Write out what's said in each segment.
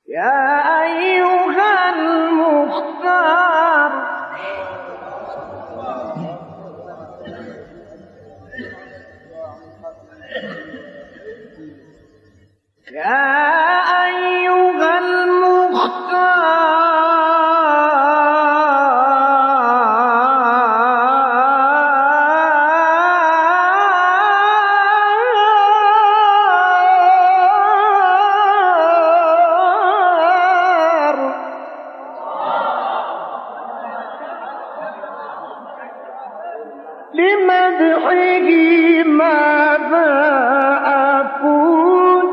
يا أيها المختار يا أيها المختار لمدحه ماذا أقول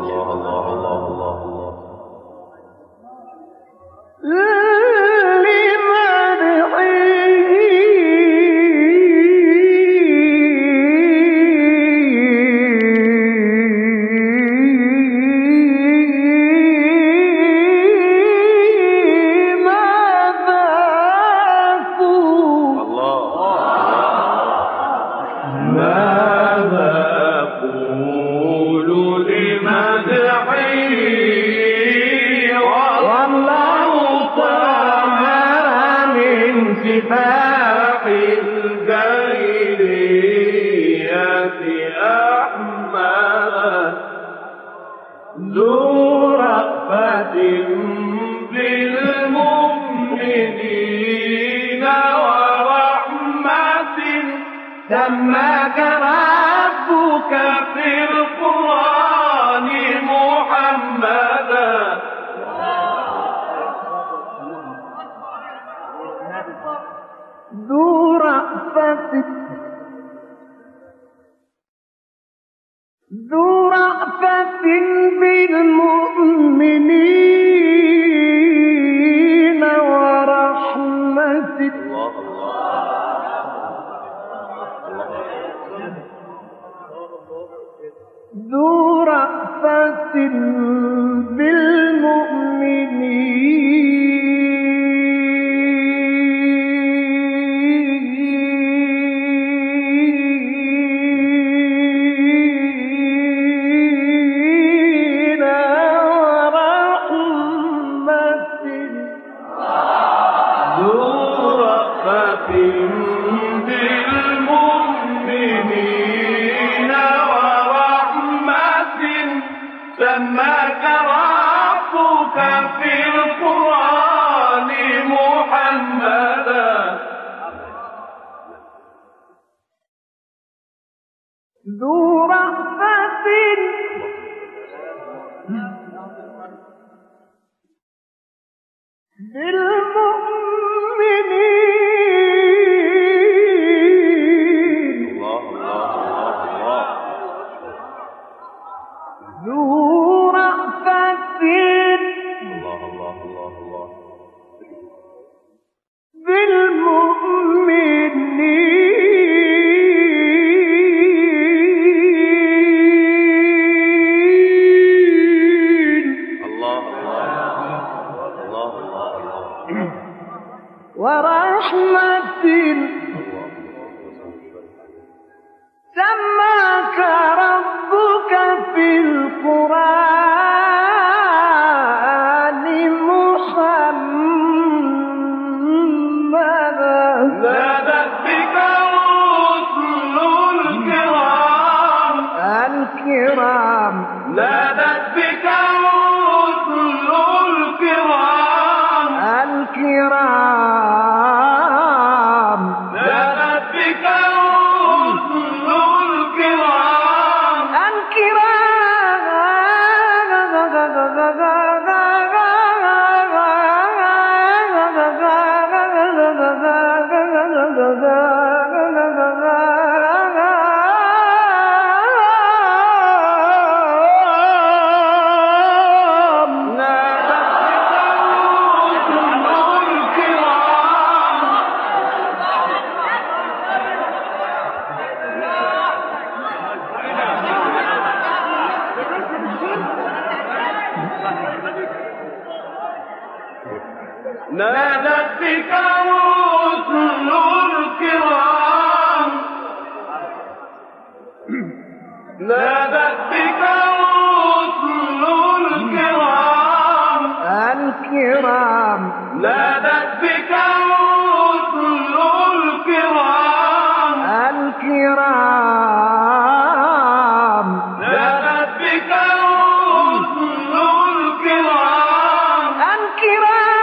سفاح الجاهلية أحمد ذو رأفة بالمؤمنين ورحمة سماك ربك في القرآن محمدا ذو رأفة بالمؤمنين ورحمة ذو رأفة بالمؤمنين ورحمة سماك ربك في القرآن محمدا ذو رأفة بالمؤمنين ذو رأفة بالمؤمنين ورحمة سماك ربك في القرآن محمدا نادت بك رسل الكرام نادت بك رسل الكرام نادت بك رسل نادت بك رسل الكرام نادت بك رسل الكرام نادت بك الرسل الكرام نادت بك الرسل الكرام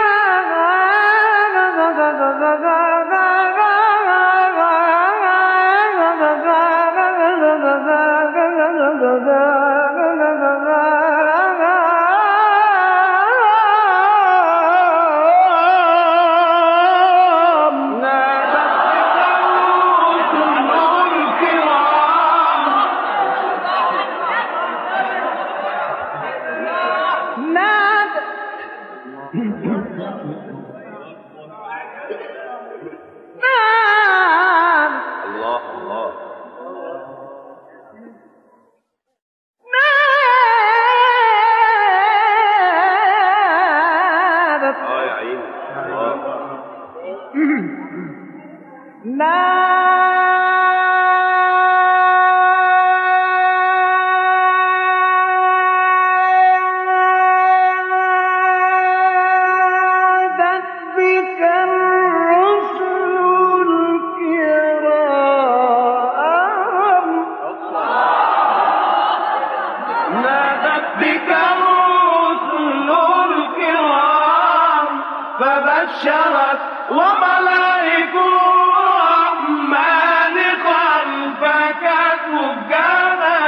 فبشرت وملائك الرحمن خلفك سجانا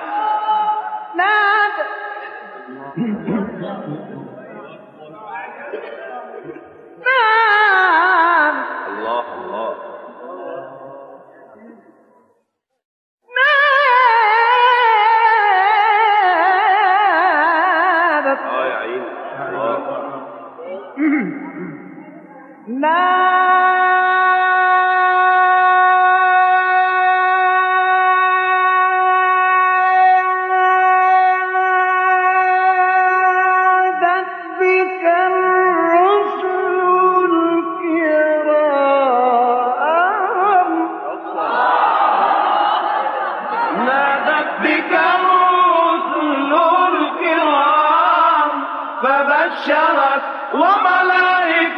الله الله يا عيني نادت بك الرسل الكرام نادت بك الرسل الكرام فبشرت وملائك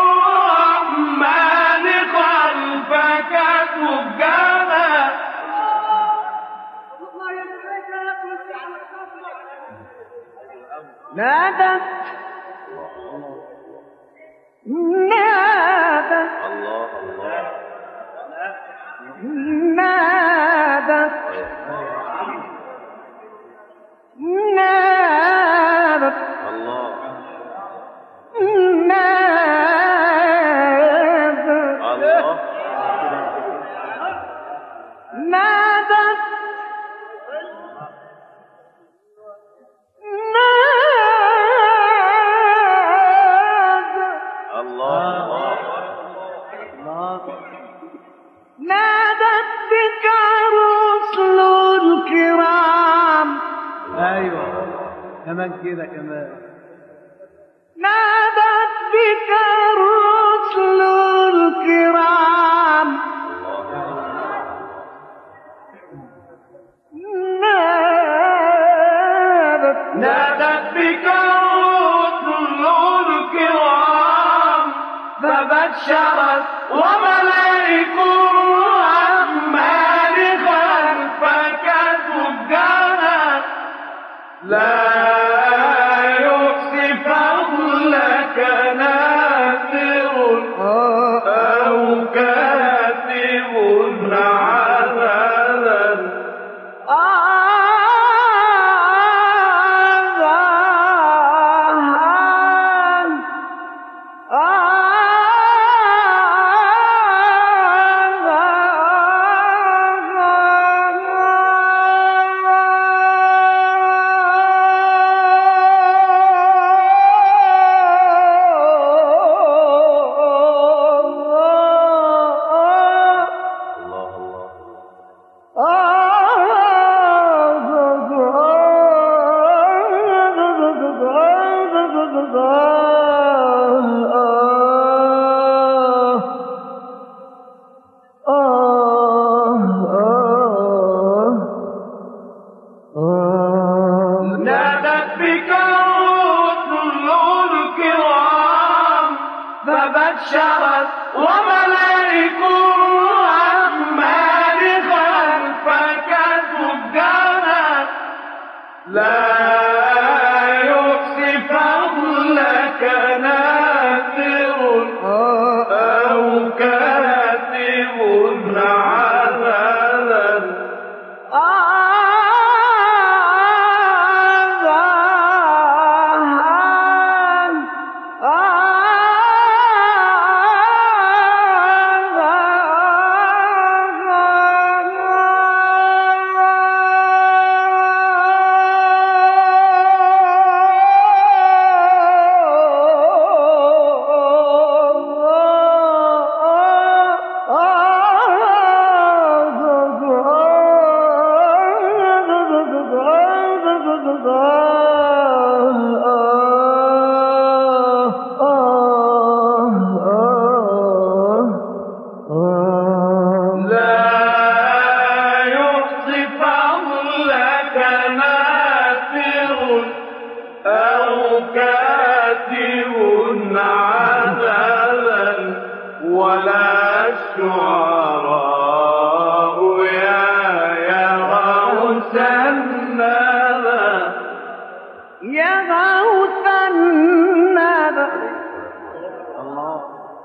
الرحمن خلفك سجانا نادت الله الله نادت الله نادت نادت بك الرسل الكرام ايوه كمان كده كمان نادت بك الرسل الكرام نادت بك الرسل الكرام فبشرت وملائك الرحمن خلفك سجانا لا يحصي فضلك ناصر أو كاتب عدلا بشرت وملائك الرحمن خلفك سجانا لا يحصي فضلك ناثر أو كاتب عذابا ولا الشعراء يا غوث الندى يا غوث الندى الله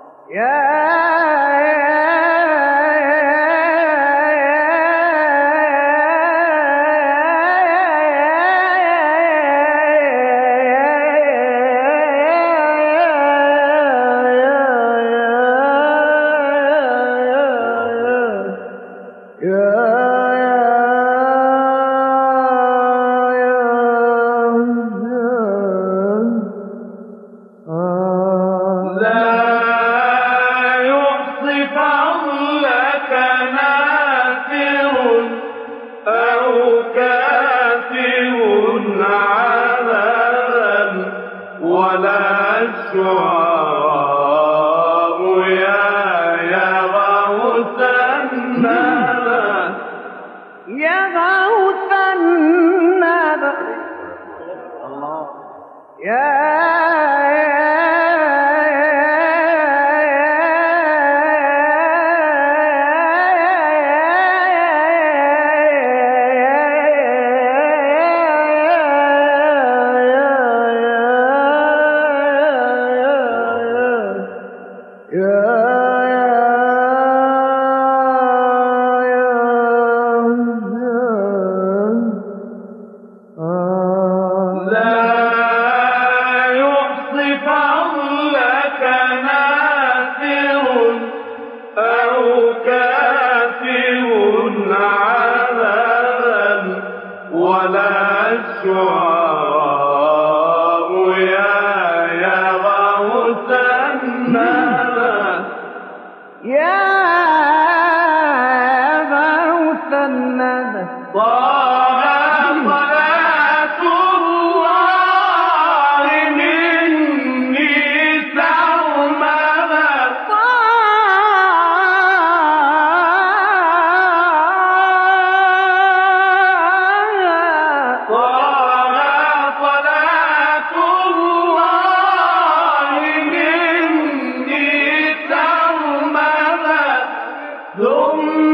ولا الشعراء يا غوث الندى يا غوث الندى الله ولا الشعراء يا غوث الندى يا غوث الندى طه صلاة الله مني سرمدا ثم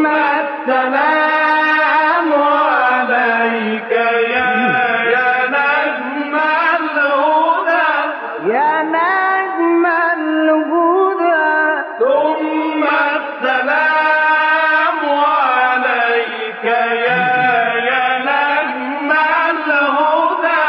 السلام عليك يا نجم الهدى يا نجم الهدى ثم السلام عليك يا نجم الهدى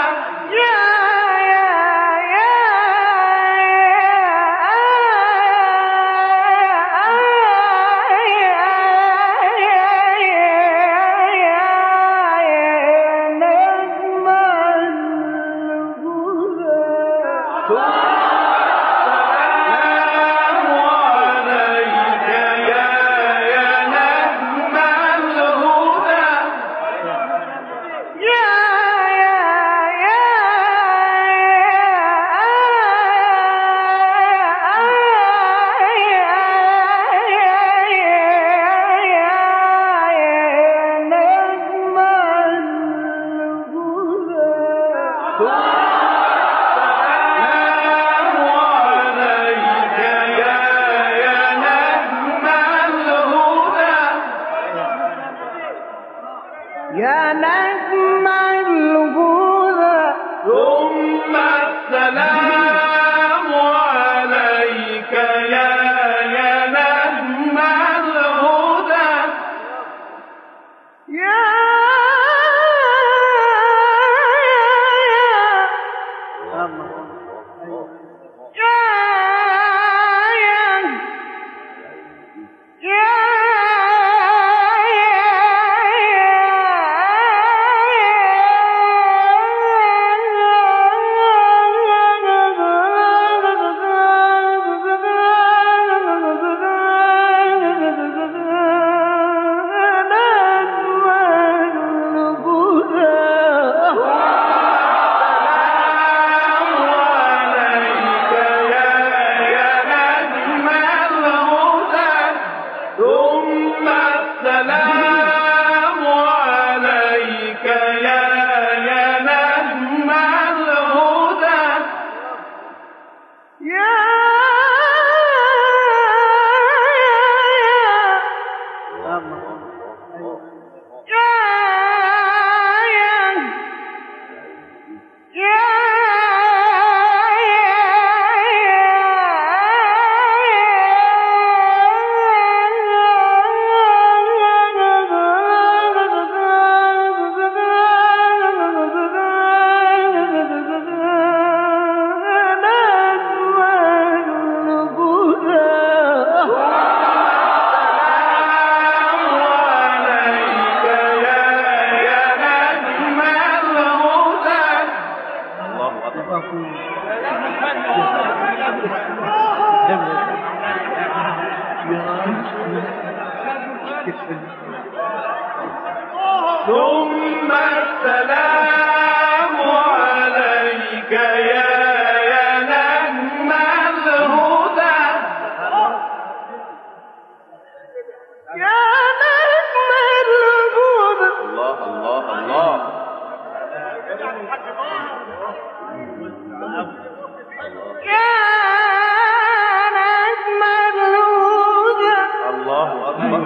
ثم السلام عليك يا نجم الهدى ثم السلام عليك يا نجم الهدى يا نجم الهدى الله الله الله يا نجم الهدى الله أكبر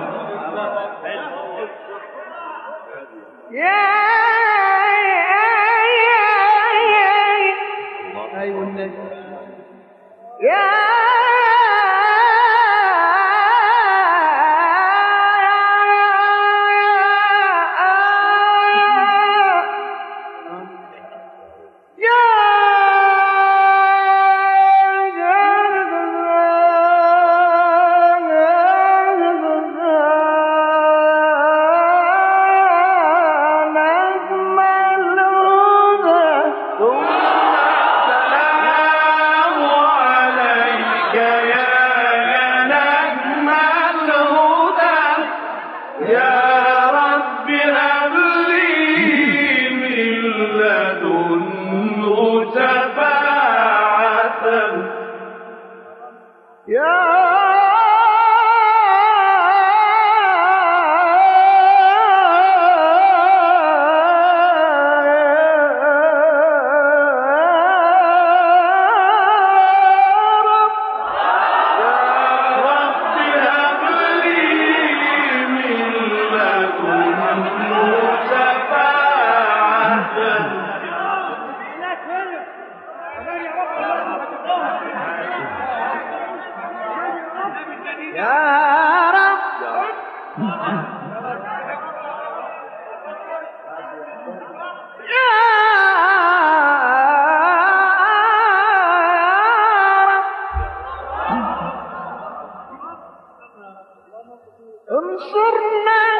انصرنا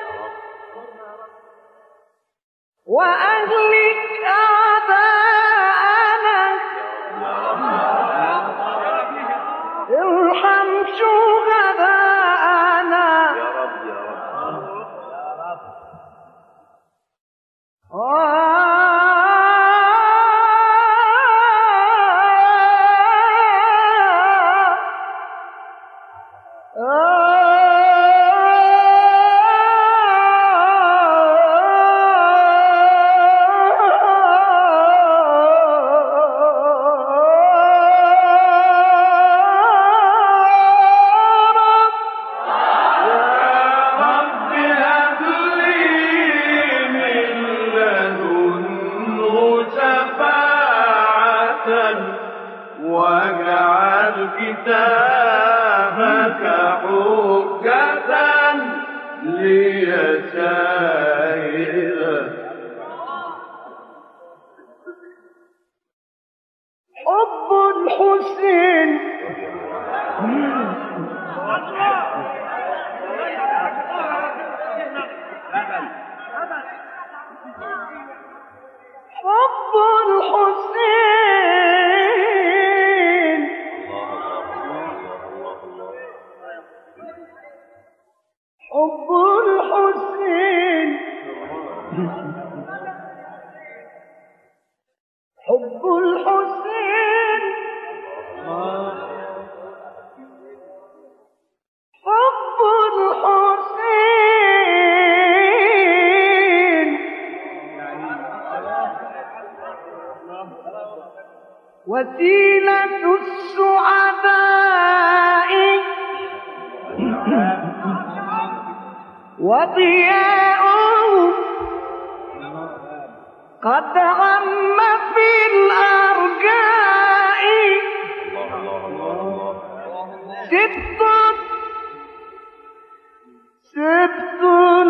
وأهلك أعداءنا ارحم شهداءنا واجعل كتابك حجة لي سائرا. حب الحسين حب الحسين حب الحسين حب الحسين حب الحسين وسيلة السعداء وضياؤه قد عم في الأرجاء. سبت سبت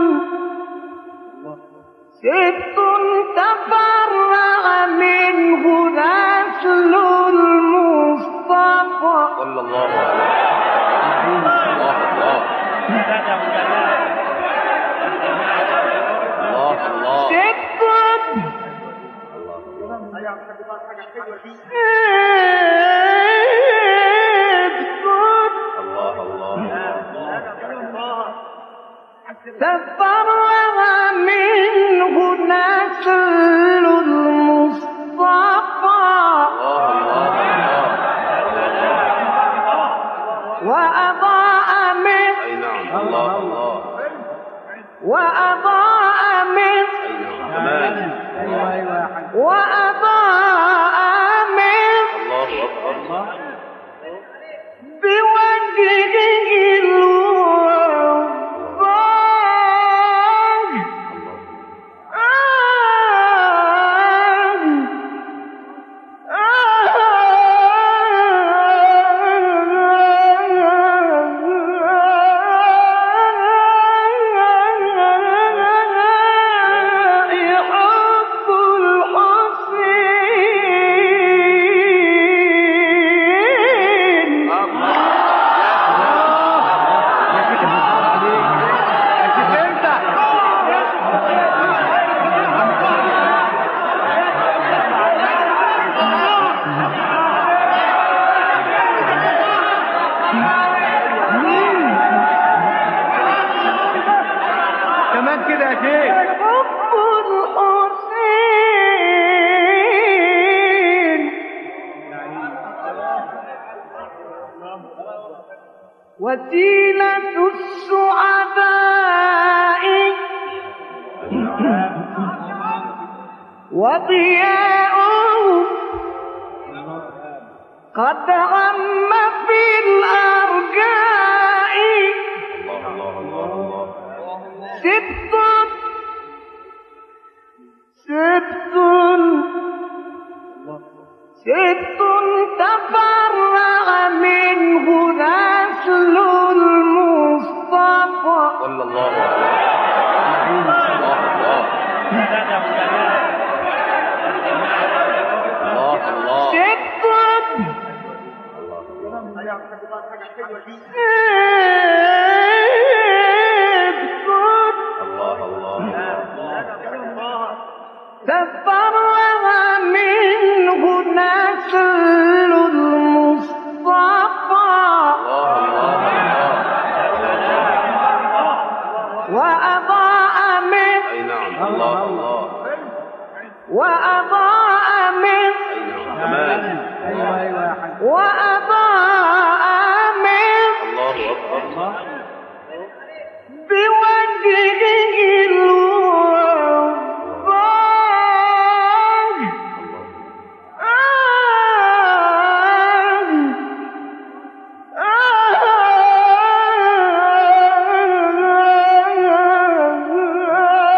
سبت تفرع منه نسل المصطفى صلى الله عليه وسلم. الله سبت تفرع منه نسل المصطفى وأضاء من وأضاء من وأضاء من بوجهه كمان كده يا شيخ. حب الحسين وسيلة السعداء وضياؤه قد عم في الأرجاء. سبت سبت سبت تفرع منه نسل المصطفى صلى الله عليه وسلم. سبت تفرع منه نسل المصطفى وأضاء من وأضاء من وأضاء من بوجهه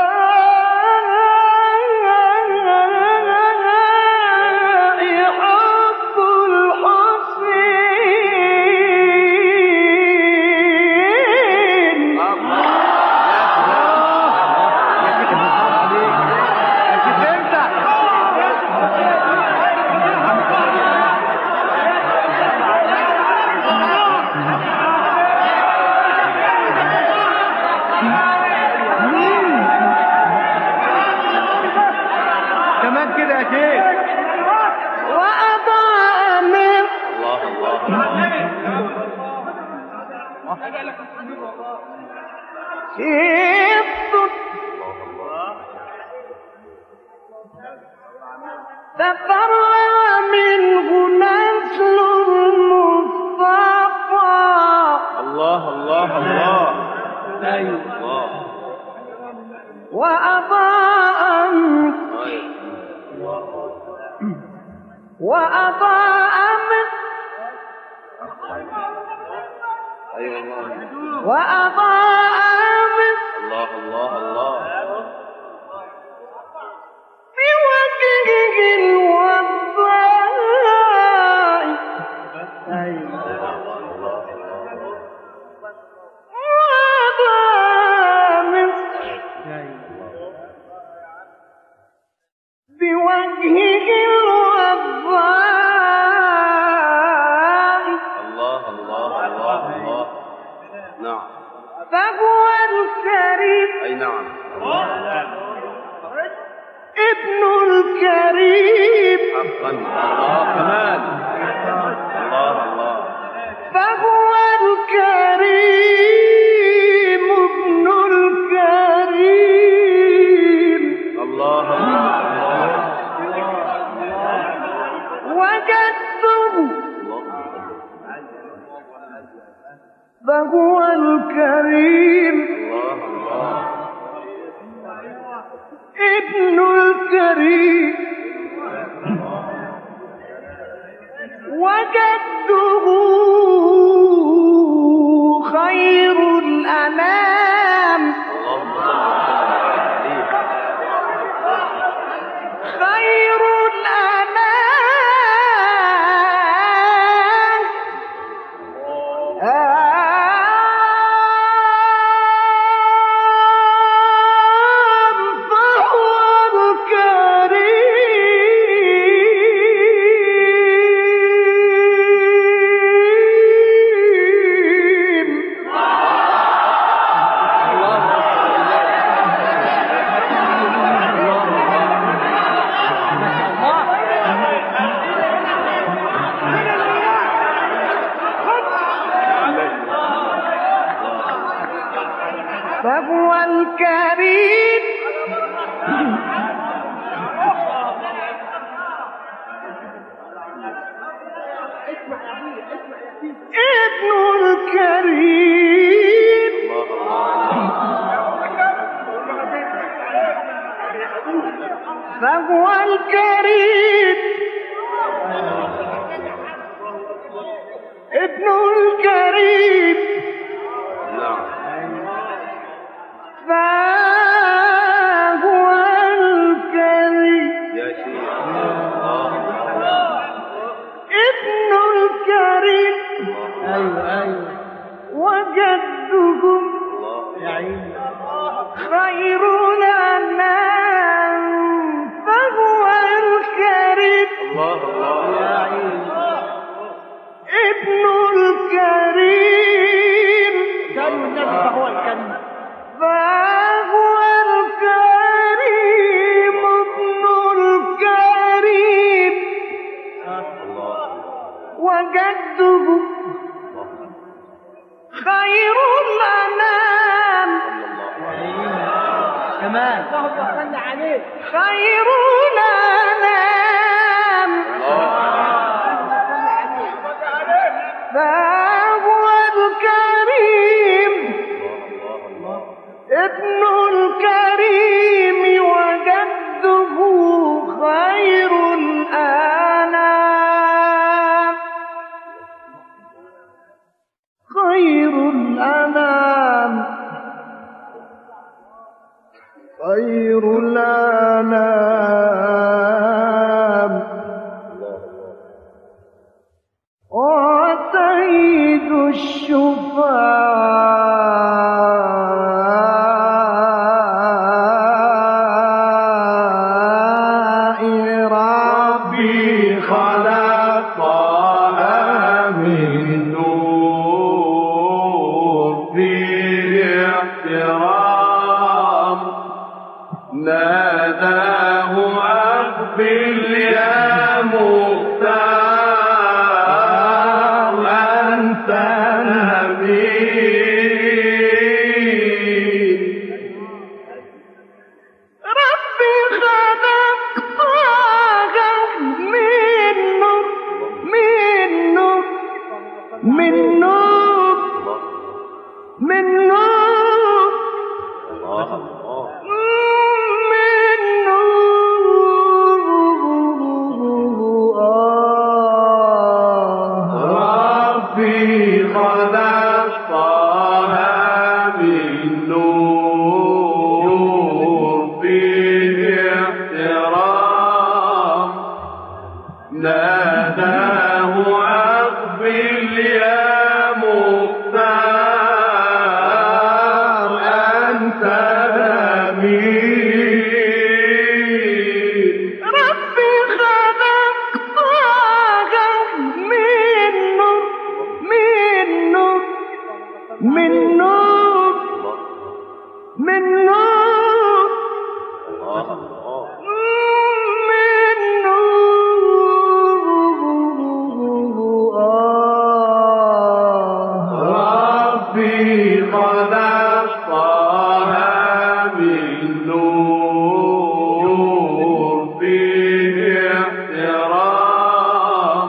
الوفاء سبط تفرع منه نسل المصطفى الله الله الله الله وأضاء من وأضاء من الله الله الله بوجهه الوضاء وأضاء من بوجهه الوضاء الله الله الله الله نعم فهو الكريم أي نعم ابن الكريم حقا الله كمان الله الله فهو الكريم ابن الكريم الله الله وجدته فهو الكريم الله الله ابن الكريم وجدته خير الأنام اللهم صل عليه خير الأنام فهو الكريم ابن الكريم فهو الكريم ابن الكريم نعم فهو الكريم يا شيخ الله ابن الكريم وجدهم خير الأنام فهو الكريم الله الله ابن الكريم فهو الكريم فهو الكريم ابن الكريم وجده خير الأنام كمان خير الأنام فهو الكريم ابن الكريم وجده خير الأنام خير الأنام خير الأنام ناداه أقبل يا مختار أنت الأمين. ربي خلقتها من نور من نور من نور من نور الله الله من نور ربي خلقتها من نور فيه احترام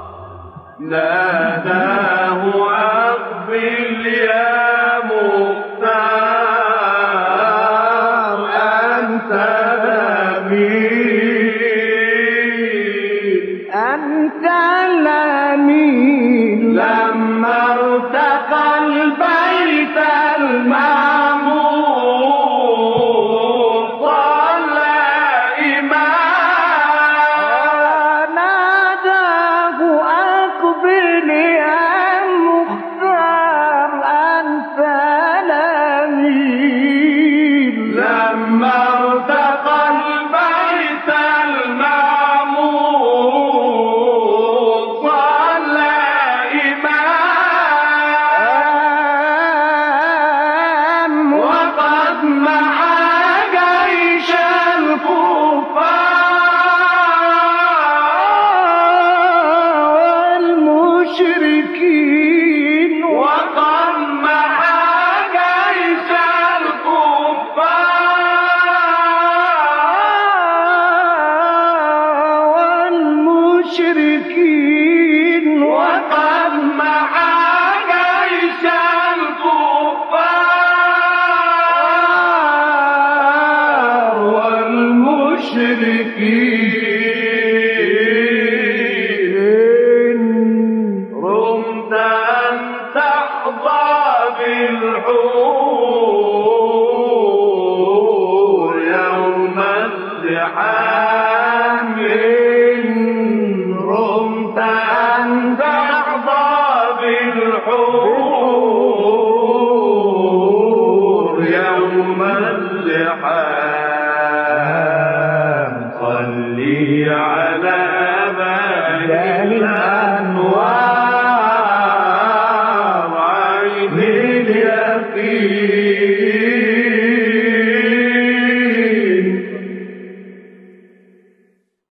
ناداه أقبل يا مختار أنت الأمين. أنت الأمين. لما ارتقى البيت المعمور صلى إمام ناداه أقبل يا مختار أنت الأمين. لما ارتقى البيت المعمور صلى إمام وقد محى جيش الكفار والمشركين وقد محى جيش الكفار والمشركين وقد محى جيش الكفار والمشركين. رمت أن تحظى بالحور يوم الزحام. رمت أن تحظى بالحور يوم الزحام. صلي على باب الأنوار عين اليقين.